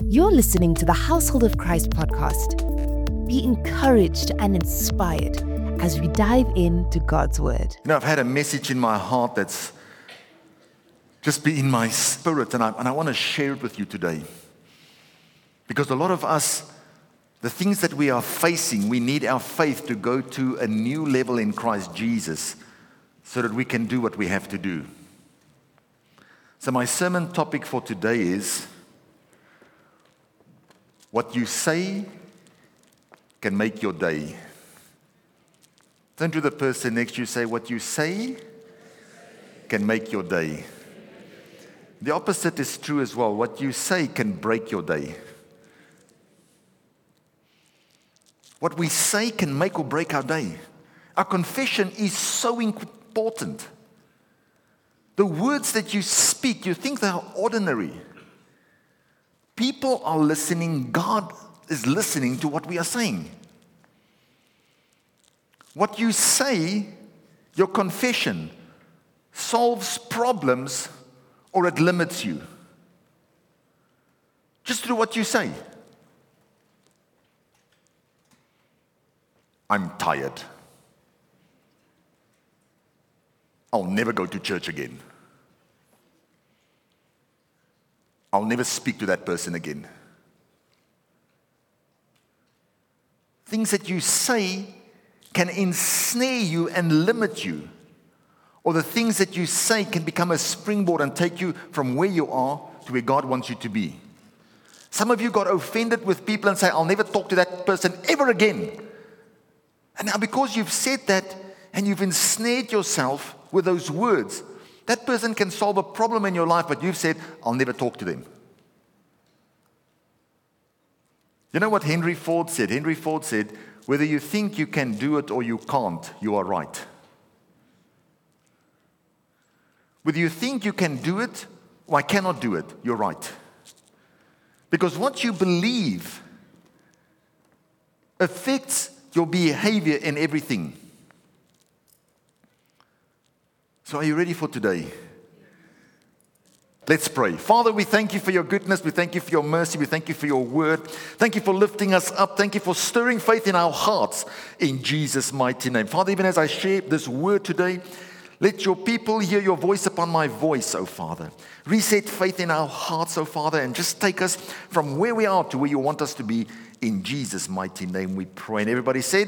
You're listening to the Household of Christ podcast. Be encouraged and inspired as we dive into God's Word. You know, I've had a message in my heart that's just been in my spirit, and I want to share it with you today. Because a lot of us, the things that we are facing, we need our faith to go to a new level in Christ Jesus so that we can do what we have to do. So my sermon topic for today is, what you say can make your day. Turn to the person next to you, say, what you say can make your day. The opposite is true as well. What you say can break your day. What we say can make or break our day. Our confession is so important. The words that you speak, you think they are ordinary. People are listening. God is listening to what we are saying. What you say, your confession, solves problems or it limits you. Just do what you say. I'm tired. I'll never go to church again. I'll never speak to that person again. Things that you say can ensnare you and limit you. Or the things that you say can become a springboard and take you from where you are to where God wants you to be. Some of you got offended with people and say, I'll never talk to that person ever again. And now because you've said that and you've ensnared yourself with those words, that person can solve a problem in your life, but you've said, I'll never talk to them. You know what Henry Ford said? Henry Ford said, whether you think you can do it or you can't, you are right. Whether you think you can do it or I cannot do it, you're right. Because what you believe affects your behavior in everything. So are you ready for today? Let's pray. Father, we thank you for your goodness. We thank you for your mercy. We thank you for your word. Thank you for lifting us up. Thank you for stirring faith in our hearts in Jesus' mighty name. Father, even as I share this word today, let your people hear your voice upon my voice, oh Father. Reset faith in our hearts, oh Father, and just take us from where we are to where you want us to be. In Jesus' mighty name we pray. And everybody said,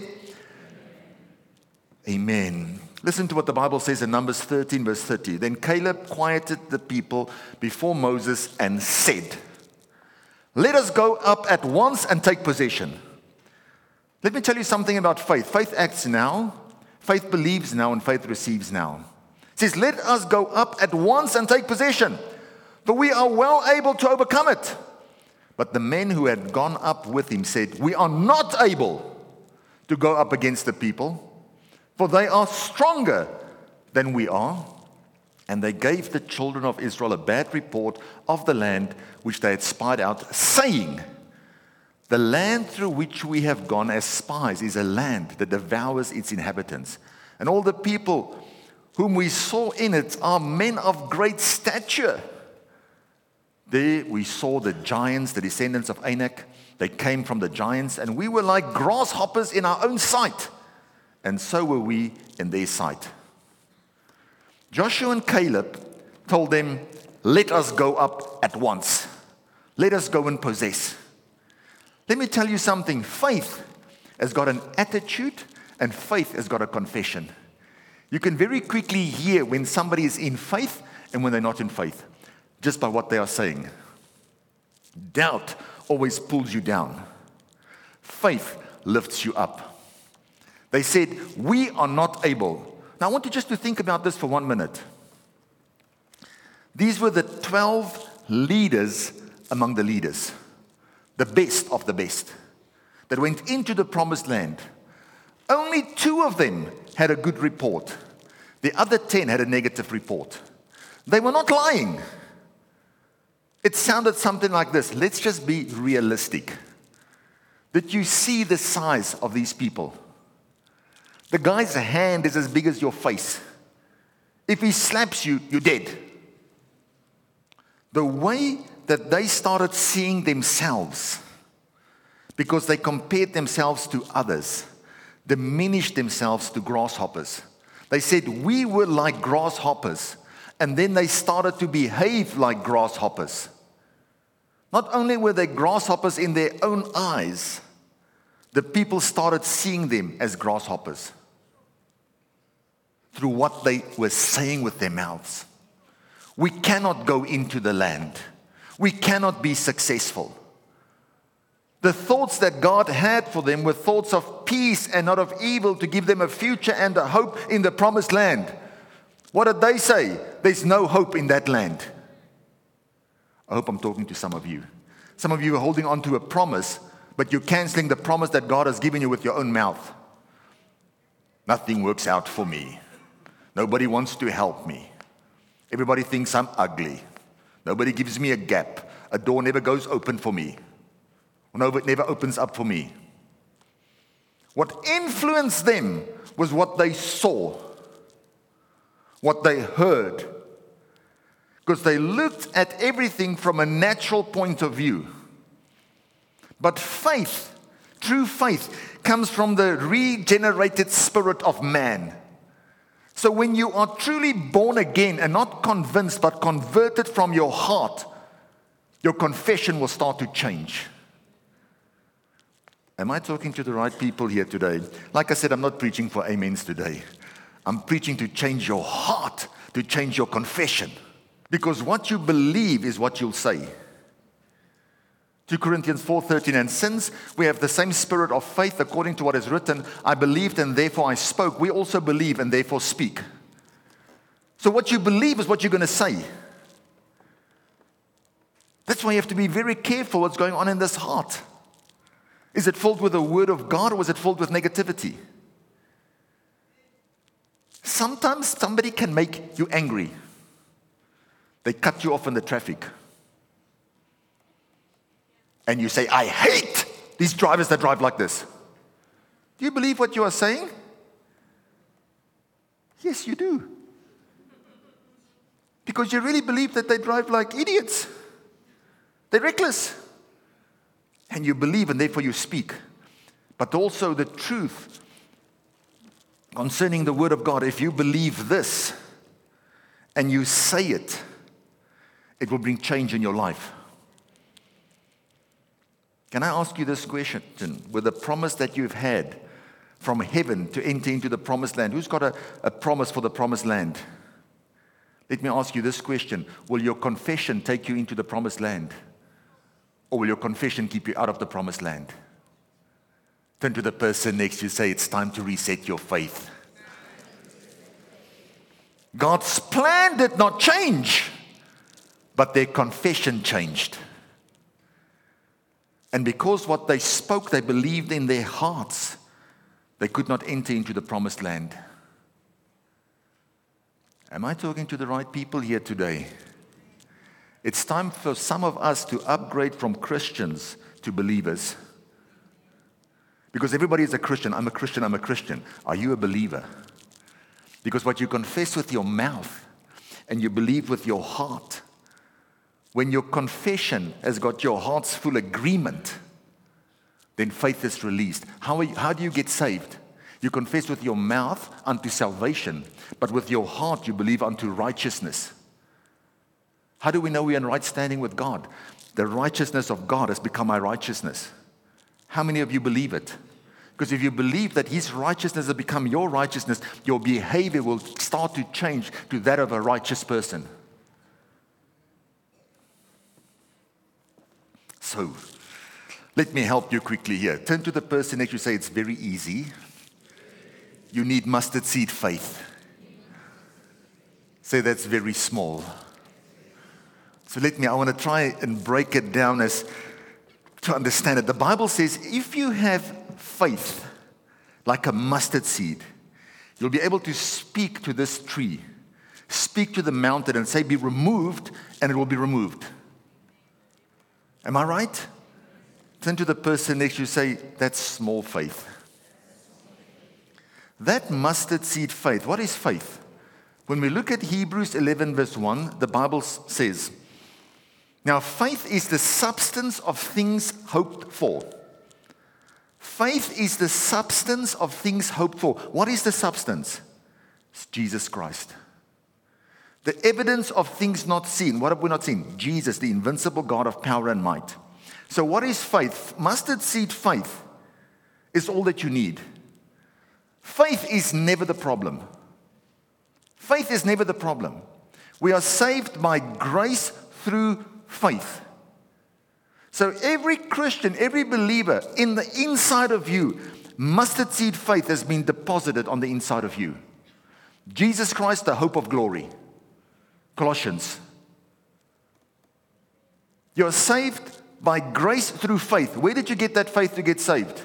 Amen. Listen to what the Bible says in Numbers 13, verse 30. Then Caleb quieted the people before Moses and said, let us go up at once and take possession. Let me tell you something about faith. Faith acts now, faith believes now, and faith receives now. It says, let us go up at once and take possession, for we are well able to overcome it. But the men who had gone up with him said, we are not able to go up against the people, for they are stronger than we are. And they gave the children of Israel a bad report of the land which they had spied out, saying, the land through which we have gone as spies is a land that devours its inhabitants. And all the people whom we saw in it are men of great stature. There we saw the giants, the descendants of Anak. They came from the giants, and we were like grasshoppers in our own sight. And so were we in their sight. Joshua and Caleb told them, let us go up at once. Let us go and possess. Let me tell you something. Faith has got an attitude and faith has got a confession. You can very quickly hear when somebody is in faith and when they're not in faith, just by what they are saying. Doubt always pulls you down. Faith lifts you up. They said, we are not able. Now I want you just to think about this for 1 minute. These were the 12 leaders among the leaders. The best of the best that went into the promised land. Only 2 of them had a good report. The other 10 had a negative report. They were not lying. It sounded something like this. Let's just be realistic. Did you see the size of these people? The guy's hand is as big as your face. If he slaps you, you're dead. The way that they started seeing themselves, because they compared themselves to others, diminished themselves to grasshoppers. They said, we were like grasshoppers. And then they started to behave like grasshoppers. Not only were they grasshoppers in their own eyes, the people started seeing them as grasshoppers through what they were saying with their mouths. We cannot go into the land. We cannot be successful. The thoughts that God had for them were thoughts of peace and not of evil, to give them a future and a hope in the promised land. What did they say? There's no hope in that land. I hope I'm talking to some of you. Some of you are holding on to a promise, but you're canceling the promise that God has given you with your own mouth. Nothing works out for me. Nobody wants to help me. Everybody thinks I'm ugly. Nobody gives me a gap. A door never goes open for me. No, it never opens up for me. What influenced them was what they saw, what they heard, because they looked at everything from a natural point of view. But faith, true faith, comes from the regenerated spirit of man. So when you are truly born again and not convinced but converted from your heart, your confession will start to change. Am I talking to the right people here today? Like I said, I'm not preaching for amens today. I'm preaching to change your heart, to change your confession. Because what you believe is what you'll say. 2 Corinthians 4:13, and since we have the same spirit of faith according to what is written, I believed and therefore I spoke, we also believe and therefore speak. So what you believe is what you're going to say. That's why you have to be very careful what's going on in this heart. Is it filled with the word of God, or is it filled with negativity? Sometimes somebody can make you angry. They cut you off in the traffic. And you say, I hate these drivers that drive like this. Do you believe what you are saying? Yes, you do. Because you really believe that they drive like idiots. They're reckless. And you believe, and therefore you speak. But also the truth concerning the word of God, if you believe this and you say it, it will bring change in your life. Can I ask you this question? With the promise that you've had from heaven to enter into the promised land, who's got a promise for the promised land? Let me ask you this question. Will your confession take you into the promised land? Or will your confession keep you out of the promised land? Turn to the person next to you, say, it's time to reset your faith. God's plan did not change, but their confession changed. And because what they spoke, they believed in their hearts, they could not enter into the promised land. Am I talking to the right people here today? It's time for some of us to upgrade from Christians to believers. Because everybody is a Christian. I'm a Christian, I'm a Christian. Are you a believer? Because what you confess with your mouth and you believe with your heart, when your confession has got your heart's full agreement, then faith is released. How do you get saved? You confess with your mouth unto salvation, but with your heart you believe unto righteousness. How do we know we're in right standing with God? The righteousness of God has become my righteousness. How many of you believe it? Because if you believe that His righteousness has become your righteousness, your behavior will start to change to that of a righteous person. So, let me help you quickly here. Turn to the person next to you, say, it's very easy. You need mustard seed faith. Say, that's very small. So I want to try and break it down to understand it. The Bible says, if you have faith like a mustard seed, you'll be able to speak to this tree, speak to the mountain and say, be removed, and it will be removed. Am I right? Turn to the person next to you, say, that's small faith. That mustard seed faith, what is faith? When we look at Hebrews 11 verse 1, the Bible says, Now, faith is the substance of things hoped for. Faith is the substance of things hoped for. What is the substance? It's Jesus Christ. The evidence of things not seen. What have we not seen? Jesus, the invincible God of power and might. So what is faith? Mustard seed faith is all that you need. Faith is never the problem. Faith is never the problem. We are saved by grace through faith. So every Christian, every believer in the inside of you, mustard seed faith has been deposited on the inside of you. Jesus Christ, the hope of glory. Colossians. You're saved by grace through faith. Where did you get that faith to get saved?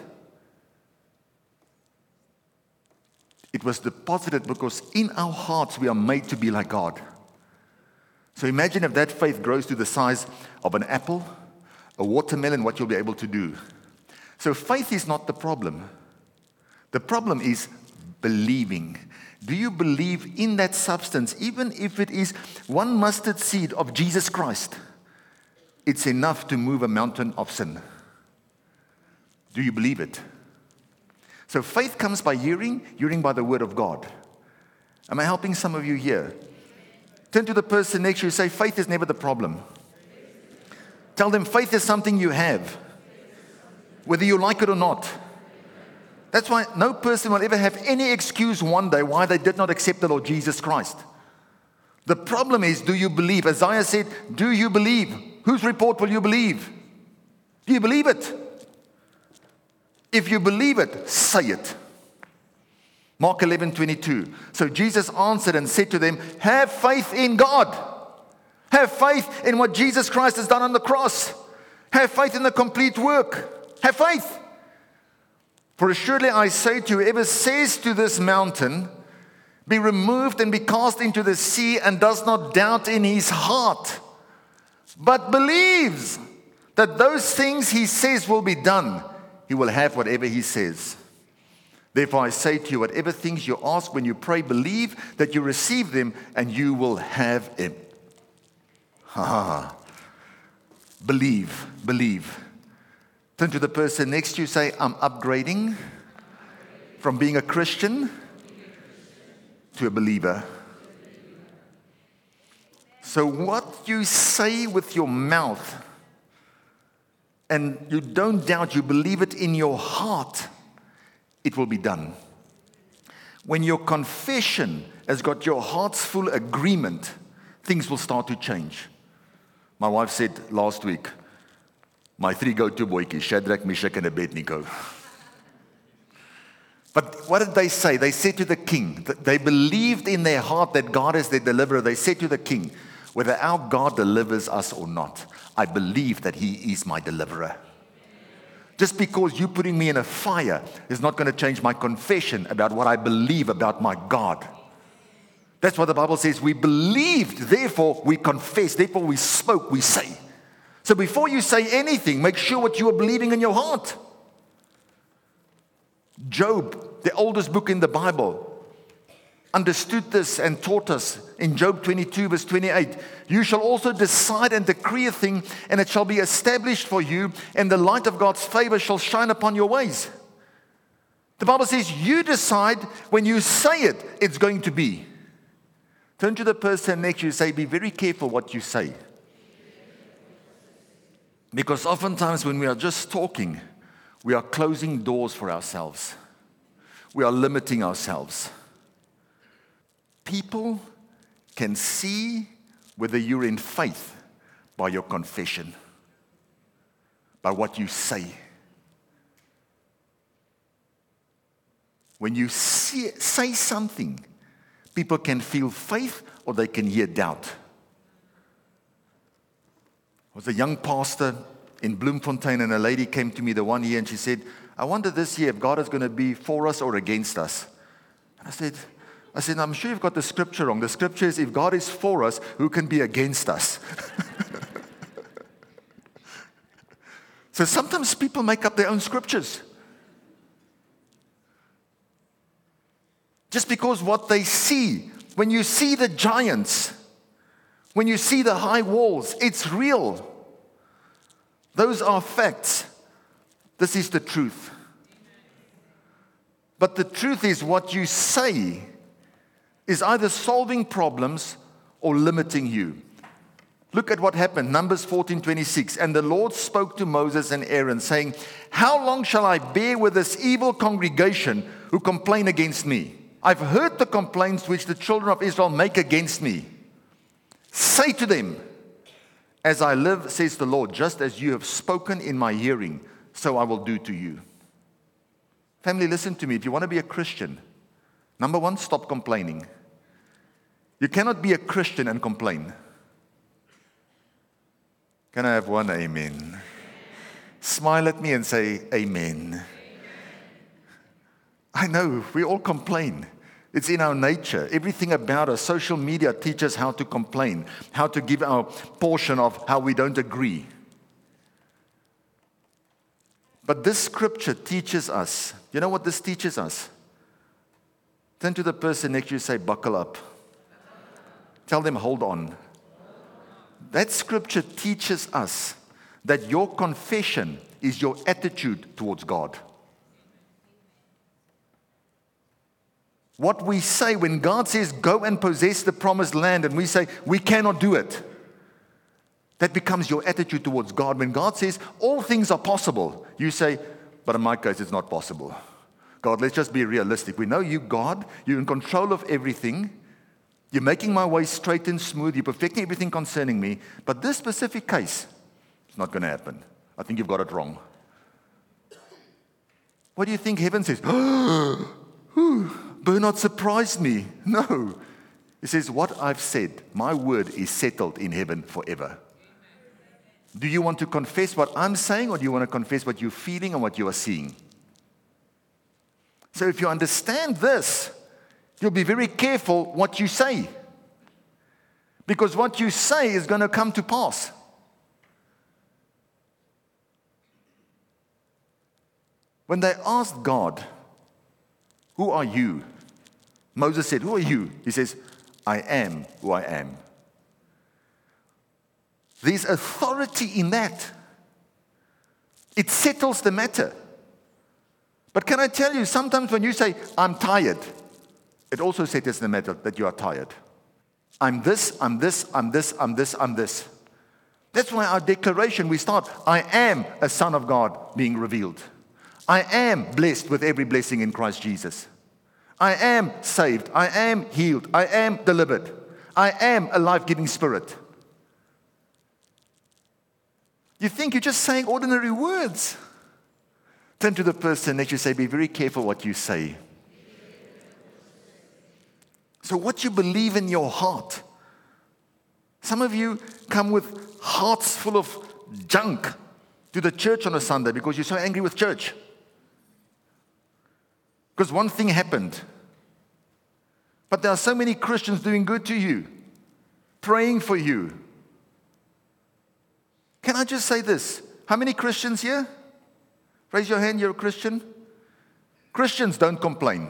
It was deposited because in our hearts we are made to be like God. So imagine if that faith grows to the size of an apple, a watermelon, what you'll be able to do. So faith is not the problem. The problem is believing. Do you believe in that substance, even if it is one mustard seed of Jesus Christ? It's enough to move a mountain of sin. Do you believe it? So faith comes by hearing by the word of God. Am I helping some of you here? Turn to the person next to you and say, faith is never the problem. Tell them faith is something you have, whether you like it or not. That's why no person will ever have any excuse one day why they did not accept the Lord Jesus Christ. The problem is, do you believe? Isaiah said, do you believe? Whose report will you believe? Do you believe it? If you believe it, say it. Mark 11:22. So Jesus answered and said to them, have faith in God. Have faith in what Jesus Christ has done on the cross. Have faith in the complete work. Have faith. For assuredly I say to you, whoever says to this mountain, be removed and be cast into the sea, and does not doubt in his heart, but believes that those things he says will be done, he will have whatever he says. Therefore I say to you, whatever things you ask when you pray, believe that you receive them, and you will have them. Believe. Turn to the person next to you, say, I'm upgrading from being a Christian to a believer. So what you say with your mouth, and you don't doubt, you believe it in your heart, it will be done. When your confession has got your heart's full agreement, things will start to change. My wife said last week, my 3 go-to boykies, Shadrach, Meshach, and Abednego. But what did they say? They said to the king, that they believed in their heart that God is their deliverer. They said to the king, whether our God delivers us or not, I believe that he is my deliverer. Just because you putting me in a fire is not going to change my confession about what I believe about my God. That's what the Bible says. We believed, therefore we confess, therefore we spoke, we say. So before you say anything, make sure what you are believing in your heart. Job, the oldest book in the Bible, understood this and taught us in Job 22 verse 28. You shall also decide and decree a thing, and it shall be established for you, and the light of God's favor shall shine upon your ways. The Bible says you decide, when you say it, it's going to be. Turn to the person next to you and say, be very careful what you say. Because oftentimes when we are just talking, we are closing doors for ourselves. We are limiting ourselves. People can see whether you're in faith by your confession, by what you say. When you say something, people can feel faith or they can hear doubt. I was a young pastor in Bloemfontein, and a lady came to me the one year and she said, I wonder this year if God is going to be for us or against us. And I said, I'm sure you've got the scripture wrong. The scripture is, if God is for us, who can be against us? So sometimes people make up their own scriptures. Just because what they see, when you see the giants, When you see the high walls, it's real. Those are facts. This is the truth. But the truth is, what you say is either solving problems or limiting you. Look at what happened, Numbers 14:26. And the Lord spoke to Moses and Aaron, saying, how long shall I bear with this evil congregation who complain against me? I've heard the complaints which the children of Israel make against me. Say to them, as I live, says the Lord, just as you have spoken in my hearing, so I will do to you. Family, listen to me. If you want to be a Christian, number one, stop complaining. You cannot be a Christian and complain. Can I have one amen? Smile at me and say amen. I know, we all complain. It's in our nature. Everything about us, social media teaches how to complain, how to give our portion of how we don't agree. But this scripture teaches us, you know what this teaches us? Turn to the person next to you and say, buckle up. Tell them, hold on. That scripture teaches us that your confession is your attitude towards God. What we say when God says, go and possess the promised land, and we say, we cannot do it, that becomes your attitude towards God. When God says, all things are possible, you say, but in my case, it's not possible. God, let's just be realistic. We know you, God, you're in control of everything. You're making my way straight and smooth. You're perfecting everything concerning me. But this specific case, it's not going to happen. I think you've got it wrong. What do you think heaven says? Bernard surprised me. No. It says, what I've said, my word is settled in heaven forever. Do you want to confess what I'm saying, or do you want to confess what you're feeling and what you are seeing? So if you understand this, you'll be very careful what you say. Because what you say is going to come to pass. When they asked God, who are you? Moses said, who are you? He says, I am who I am. There's authority in that. It settles the matter. But can I tell you, sometimes when you say, I'm tired, it also settles the matter that you are tired. I'm this, I'm this, I'm this, I'm this, I'm this. That's why our declaration, we start, I am a son of God being revealed. I am blessed with every blessing in Christ Jesus. I am saved. I am healed. I am delivered. I am a life-giving spirit. You think you're just saying ordinary words. Turn to the person next to you and say, be very careful what you say. So what you believe in your heart. Some of you come with hearts full of junk to the church on a Sunday because you're so angry with church. Because one thing happened. But there are so many Christians doing good to you, praying for you. Can I just say this? How many Christians here? Raise your hand, you're a Christian. Christians don't complain.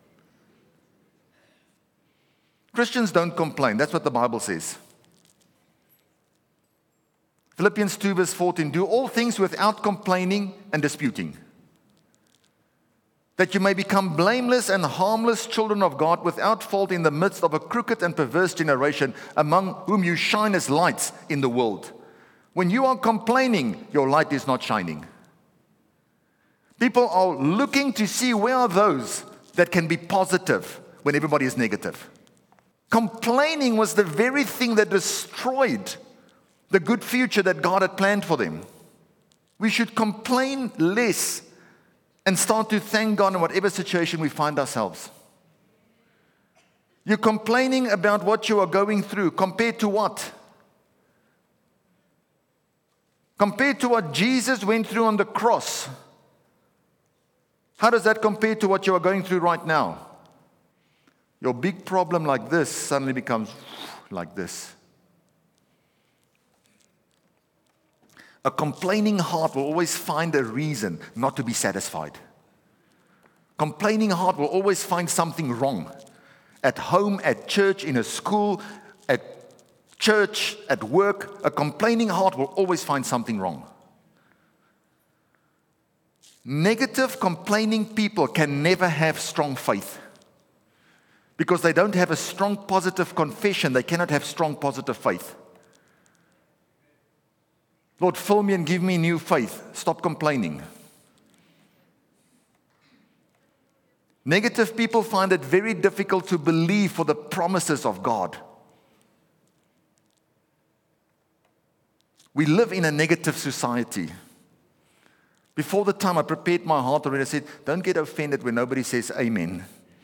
Christians don't complain. That's what the Bible says. Philippians 2 verse 14, do all things without complaining and disputing, that you may become blameless and harmless children of God without fault in the midst of a crooked and perverse generation, among whom you shine as lights in the world. When you are complaining, your light is not shining. People are looking to see where are those that can be positive when everybody is negative. Complaining was the very thing that destroyed the good future that God had planned for them. We should complain less and start to thank God in whatever situation we find ourselves. You're complaining about what you are going through compared to what? Compared to what Jesus went through on the cross. How does that compare to what you are going through right now? Your big problem like this suddenly becomes like this. A complaining heart will always find a reason not to be satisfied. Complaining heart will always find something wrong. At home, at church, in a school, at church, at work, a complaining heart will always find something wrong. Negative, complaining people can never have strong faith. Because they don't have a strong positive confession, they cannot have strong positive faith. Lord, fill me and give me new faith. Stop complaining. Negative people find it very difficult to believe for the promises of God. We live in a negative society. Before the time I prepared my heart already, I said, don't get offended when nobody says amen.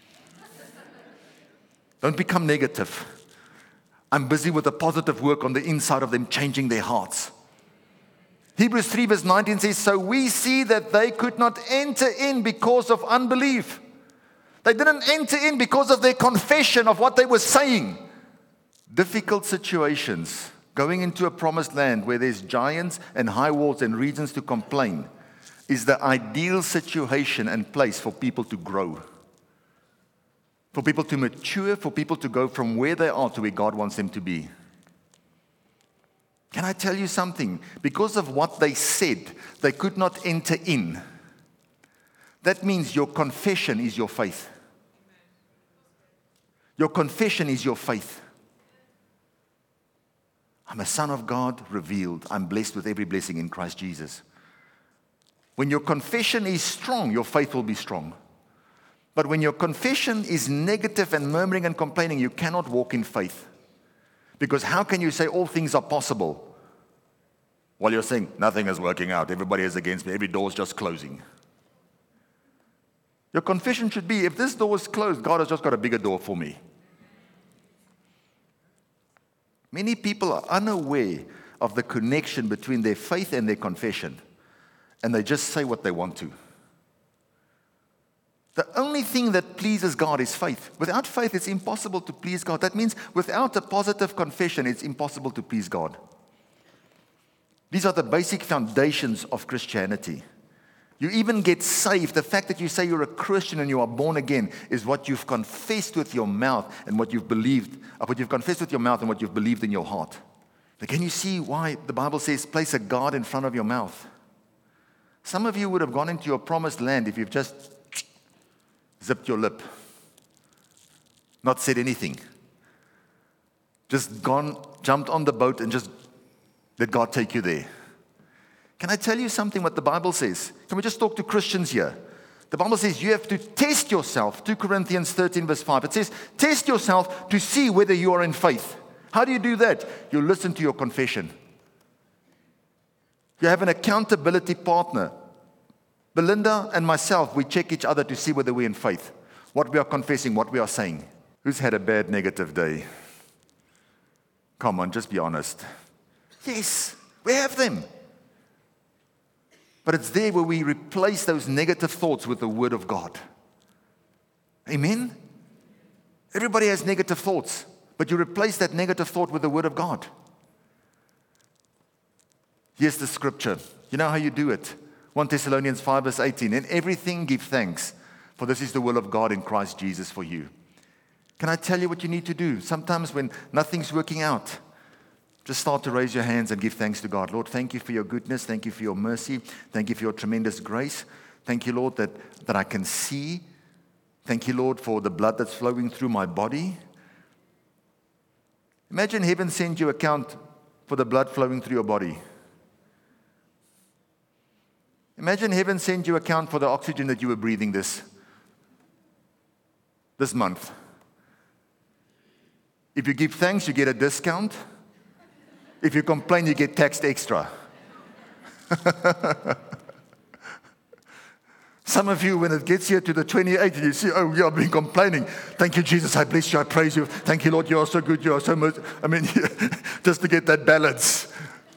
Don't become negative. I'm busy with a positive work on the inside of them, changing their hearts. Hebrews 3 verse 19 says, so we see that they could not enter in because of unbelief. They didn't enter in because of their confession of what they were saying. Difficult situations, going into a promised land where there's giants and high walls and reasons to complain, is the ideal situation and place for people to grow. For people to mature, for people to go from where they are to where God wants them to be. Can I tell you something? Because of what they said, they could not enter in. That means your confession is your faith. Your confession is your faith. I'm a son of God, revealed. I'm blessed with every blessing in Christ Jesus. When your confession is strong, your faith will be strong. But when your confession is negative and murmuring and complaining, you cannot walk in faith. Because how can you say all things are possible while you're saying nothing is working out, everybody is against me, every door is just closing? Your confession should be, if this door is closed, God has just got a bigger door for me. Many people are unaware of the connection between their faith and their confession, and they just say what they want to. The only thing that pleases God is faith. Without faith, it's impossible to please God. That means without a positive confession, it's impossible to please God. These are the basic foundations of Christianity. You even get saved. The fact that you say you're a Christian and you are born again is what you've confessed with your mouth and what you've believed, what you've confessed with your mouth and what you've believed in your heart. But can you see why the Bible says place a guard in front of your mouth? Some of you would have gone into your promised land if you've just zipped your lip, not said anything. Just gone, jumped on the boat and just let God take you there. Can I tell you something what the Bible says? Can we just talk to Christians here? The Bible says you have to test yourself. 2 Corinthians 13 verse 5. It says, test yourself to see whether you are in faith. How do you do that? You listen to your confession. You have an accountability partner. Belinda and myself, we check each other to see whether we're in faith. What we are confessing, what we are saying. Who's had a bad negative day? Come on, just be honest. Yes, we have them. But it's there where we replace those negative thoughts with the Word of God. Amen? Everybody has negative thoughts, but you replace that negative thought with the Word of God. Here's the scripture. You know how you do it. 1 Thessalonians 5 verse 18. In everything give thanks, for this is the will of God in Christ Jesus for you. Can I tell you what you need to do? Sometimes when nothing's working out, just start to raise your hands and give thanks to God. Lord, thank you for your goodness. Thank you for your mercy. Thank you for your tremendous grace. Thank you, Lord, that I can see. Thank you, Lord, for the blood that's flowing through my body. Imagine heaven sent you account for the blood flowing through your body. Imagine heaven sent you account for the oxygen that you were breathing this month. If you give thanks, you get a discount. If you complain, you get taxed extra. Some of you, when it gets here to the 28th, you see, oh, yeah, I've been complaining. Thank you, Jesus. I bless you. I praise you. Thank you, Lord. You are so good. You are so much. I mean, just to get that balance.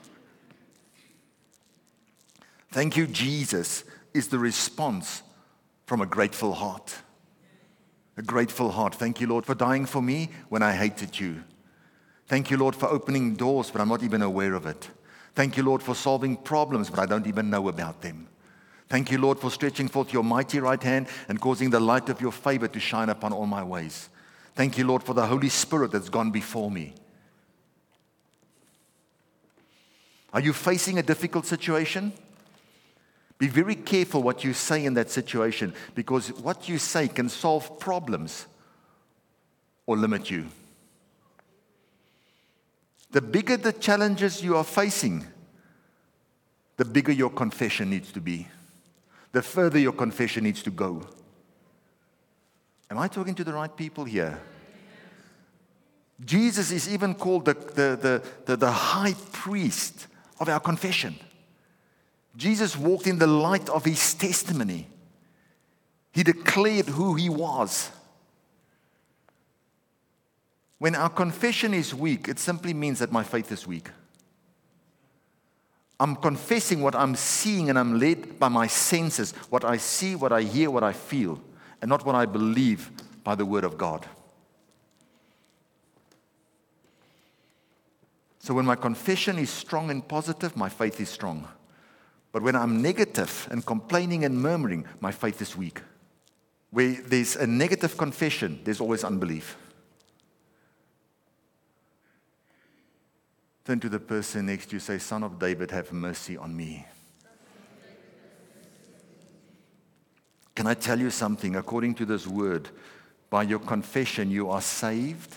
Thank you, Jesus, is the response from a grateful heart. A grateful heart. Thank you, Lord, for dying for me when I hated you. Thank you, Lord, for opening doors, but I'm not even aware of it. Thank you, Lord, for solving problems, but I don't even know about them. Thank you, Lord, for stretching forth your mighty right hand and causing the light of your favor to shine upon all my ways. Thank you, Lord, for the Holy Spirit that's gone before me. Are you facing a difficult situation? Be very careful what you say in that situation, because what you say can solve problems or limit you. The bigger the challenges you are facing, the bigger your confession needs to be. The further your confession needs to go. Am I talking to the right people here? Jesus is even called the high priest of our confession. Jesus walked in the light of his testimony. He declared who he was. When our confession is weak, it simply means that my faith is weak. I'm confessing what I'm seeing, and I'm led by my senses, what I see, what I hear, what I feel, and not what I believe by the word of God. So when my confession is strong and positive, my faith is strong. But when I'm negative and complaining and murmuring, my faith is weak. Where there's a negative confession, there's always unbelief. Turn to the person next to you, say, Son of David, have mercy on me. Can I tell you something? According to this word, by your confession you are saved,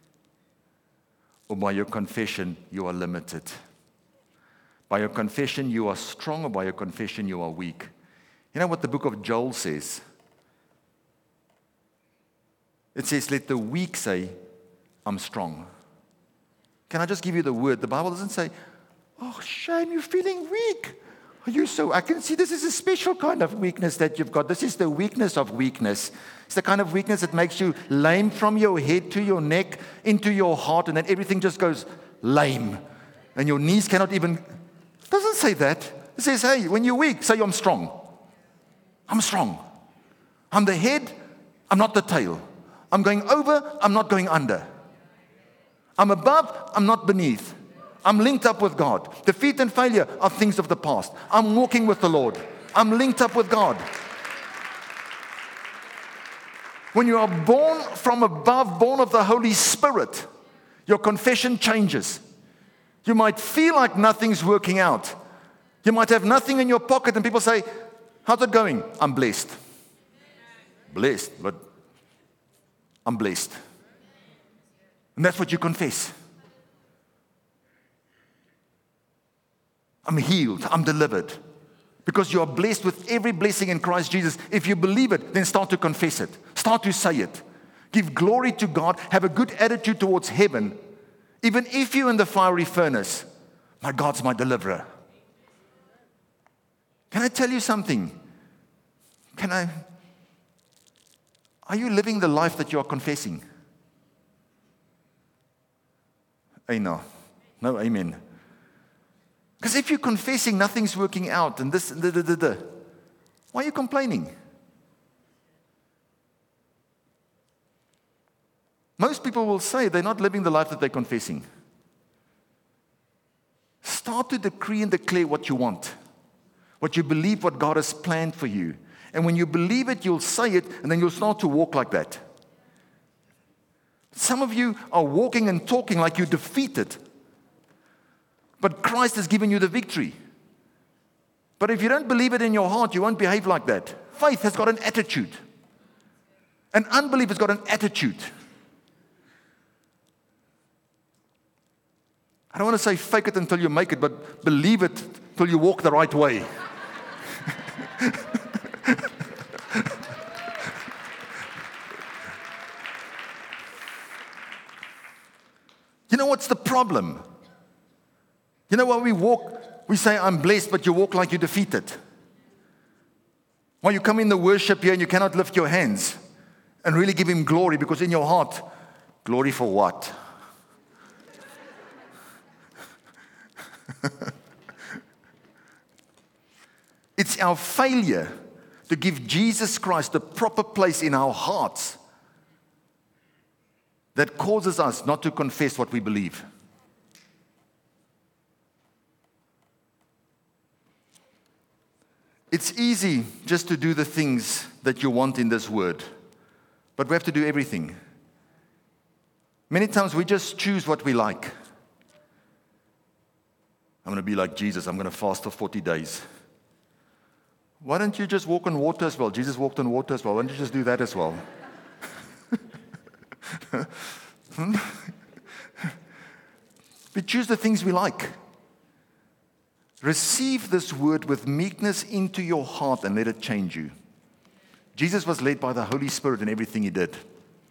or by your confession you are limited. By your confession you are strong, or by your confession you are weak. You know what the book of Joel says? It says, let the weak say, I'm strong. Can I just give you the word? The Bible doesn't say, oh, shame, you're feeling weak. Are you so? I can see this is a special kind of weakness that you've got. This is the weakness of weakness. It's the kind of weakness that makes you lame from your head to your neck, into your heart, and then everything just goes lame. And your knees cannot even... It doesn't say that. It says, hey, when you're weak, say I'm strong. I'm strong. I'm the head, I'm not the tail. I'm going over, I'm not going under. I'm above, I'm not beneath. I'm linked up with God. Defeat and failure are things of the past. I'm walking with the Lord. I'm linked up with God. When you are born from above, born of the Holy Spirit, your confession changes. You might feel like nothing's working out. You might have nothing in your pocket and people say, how's it going? I'm blessed. Blessed, but I'm blessed. And that's what you confess. I'm healed. I'm delivered. Because you are blessed with every blessing in Christ Jesus. If you believe it, then start to confess it. Start to say it. Give glory to God. Have a good attitude towards heaven. Even if you're in the fiery furnace, my God's my deliverer. Can I tell you something? Are you living the life that you are confessing? No, amen. Because if you're confessing nothing's working out and this, why are you complaining? Most people will say they're not living the life that they're confessing. Start to decree and declare what you want, what you believe, what God has planned for you. And when you believe it, you'll say it, and then you'll start to walk like that. Some of you are walking and talking like you're defeated. But Christ has given you the victory. But if you don't believe it in your heart, you won't behave like that. Faith has got an attitude. And unbelief has got an attitude. I don't want to say fake it until you make it, but believe it till you walk the right way. You know what's the problem? You know why we say I'm blessed, but you walk like you're defeated. Why you come in the worship here and you cannot lift your hands and really give him glory, because in your heart, glory for what? It's our failure to give Jesus Christ the proper place in our hearts that causes us not to confess what we believe. It's easy just to do the things that you want in this word, but we have to do everything. Many times we just choose what we like. I'm going to be like Jesus. I'm going to fast for 40 days. Why don't you just walk on water as well? Jesus walked on water as well. Why don't you just do that as well? We choose the things we like. Receive this word with meekness into your heart and let it change you. Jesus was led by the Holy Spirit in everything he did.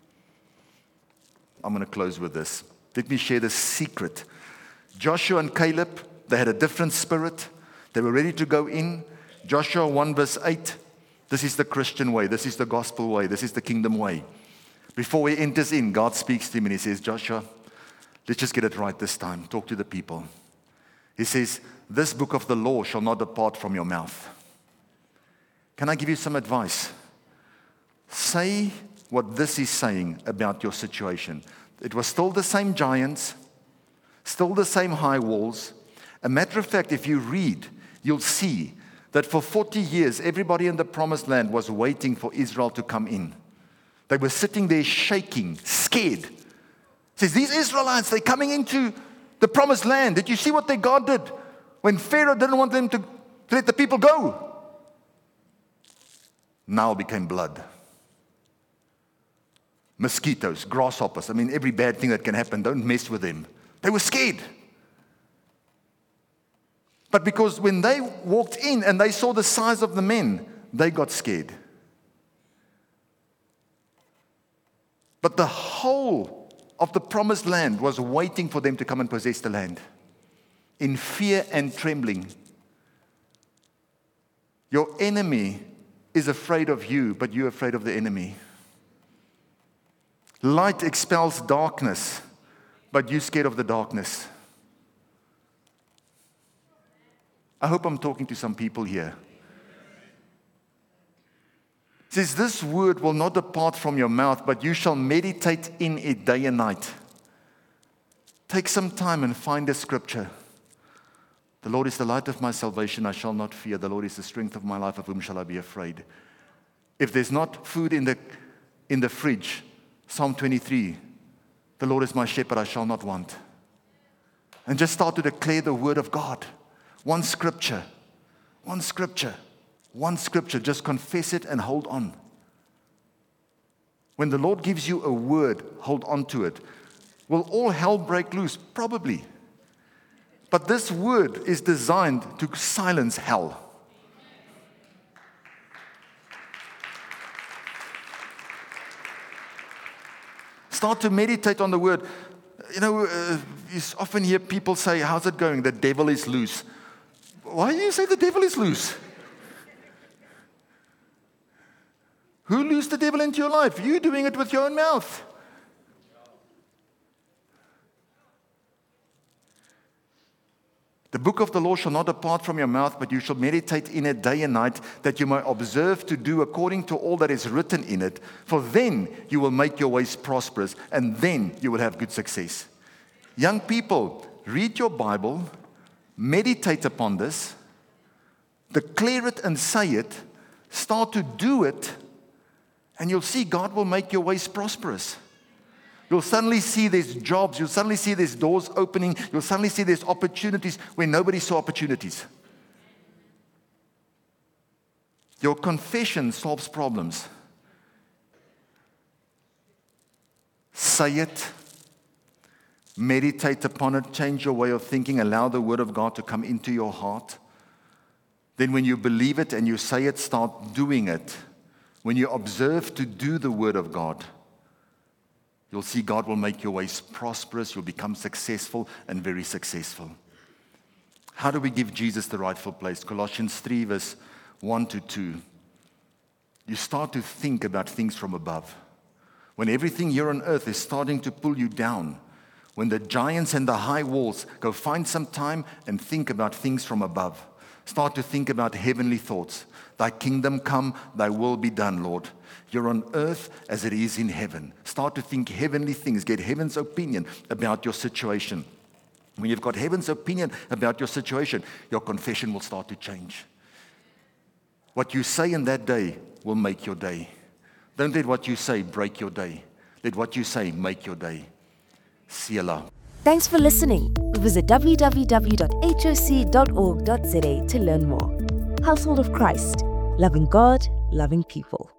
I'm going to close with this. Let me share the secret. Joshua and Caleb, they had a different spirit. They were ready to go in. Joshua 1 verse 8, this is the Christian way. This is the gospel way. This is the kingdom way. Before he enters in, God speaks to him and he says, Joshua, let's just get it right this time. Talk to the people. He says, this book of the law shall not depart from your mouth. Can I give you some advice? Say what this is saying about your situation. It was still the same giants, still the same high walls. A matter of fact, if you read, you'll see that for 40 years, everybody in the promised land was waiting for Israel to come in. They were sitting there shaking, scared. It says, these Israelites, they're coming into the promised land. Did you see what their God did when Pharaoh didn't want them to let the people go? Nile became blood. Mosquitoes, grasshoppers, every bad thing that can happen, don't mess with them. They were scared. But because when they walked in and they saw the size of the men, they got scared. But the whole of the promised land was waiting for them to come and possess the land. In fear and trembling. Your enemy is afraid of you, but you're afraid of the enemy. Light expels darkness, but you're scared of the darkness. I hope I'm talking to some people here. It says, this word will not depart from your mouth, but you shall meditate in it day and night. Take some time and find a scripture. The Lord is the light of my salvation, I shall not fear. The Lord is the strength of my life, of whom shall I be afraid? If there's not food in the fridge, Psalm 23, the Lord is my shepherd, I shall not want. And just start to declare the word of God. One scripture, just confess it and hold on. When the Lord gives you a word, hold on to it. Will all hell break loose? Probably. But this word is designed to silence hell. Start to meditate on the word. You often hear people say, how's it going? The devil is loose. Why do you say the devil is loose? Who loosed the devil into your life? You doing it with your own mouth. The book of the law shall not depart from your mouth, but you shall meditate in it day and night, that you may observe to do according to all that is written in it. For then you will make your ways prosperous, and then you will have good success. Young people, read your Bible, meditate upon this, declare it and say it, start to do it, and you'll see God will make your ways prosperous. You'll suddenly see there's jobs. You'll suddenly see there's doors opening. You'll suddenly see there's opportunities where nobody saw opportunities. Your confession solves problems. Say it. Meditate upon it. Change your way of thinking. Allow the word of God to come into your heart. Then when you believe it and you say it, start doing it. When you observe to do the word of God, you'll see God will make your ways prosperous. You'll become successful and very successful. How do we give Jesus the rightful place? Colossians 3 verse 1 to 2. You start to think about things from above. When everything here on earth is starting to pull you down, when the giants and the high walls, go find some time and think about things from above. Start to think about heavenly thoughts. Thy kingdom come, thy will be done, Lord. You're on earth as it is in heaven. Start to think heavenly things. Get heaven's opinion about your situation. When you've got heaven's opinion about your situation, your confession will start to change. What you say in that day will make your day. Don't let what you say break your day. Let what you say make your day. Selah. Thanks for listening. Visit www.hoc.org.za to learn more. Household of Christ, loving God, loving people.